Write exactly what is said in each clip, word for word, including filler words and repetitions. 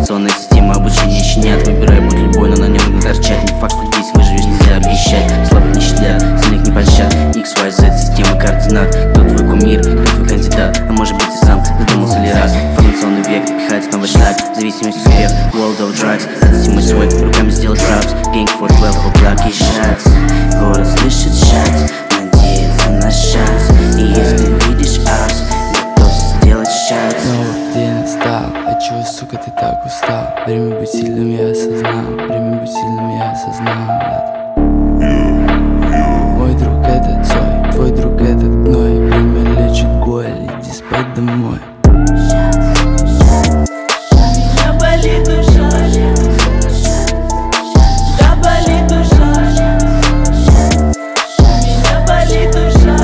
Информационная система обучения еще нет. Выбирай путь любой, но на нем не торчать. Не факт, что здесь выживешь, нельзя обещать. Слабых не щадят, сильных не пощад. Икс, вай, зет, система координат. Кто твой кумир, кто твой кандидат? А может быть и сам задумался ли раз? Информационный век, пихает новый шаг. Зависимость, успех, world of drugs. Отсти мой свой, руками сделать рапс. Gang for twelve, for black и shots. Город слышит шанс, надеется на шанс. И если видишь ас, готов сделать шанс. Снова день настал, а чего, сука, ты так устал? Время быть сильным я осознал, время быть сильным я осознал, да. Мой друг этот Цой, твой друг этот гной. Время лечит боль, иди спать домой. Меня болит душа, да болит душа. Меня болит душа,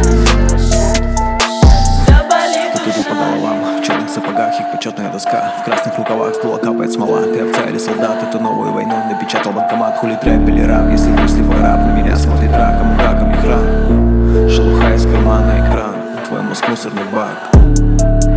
да болит душа. Тут по головам, в черных сапогах их почетная доска. В красных рукавах ствола капает смола. Ты овца или солдат, эту новую войну напечатал банкомат. Хули трэп или рап, если ты слепой раб. На меня смотрит раком, раком экран. Шелуха из кармана экран, твой мозг мусорный бак.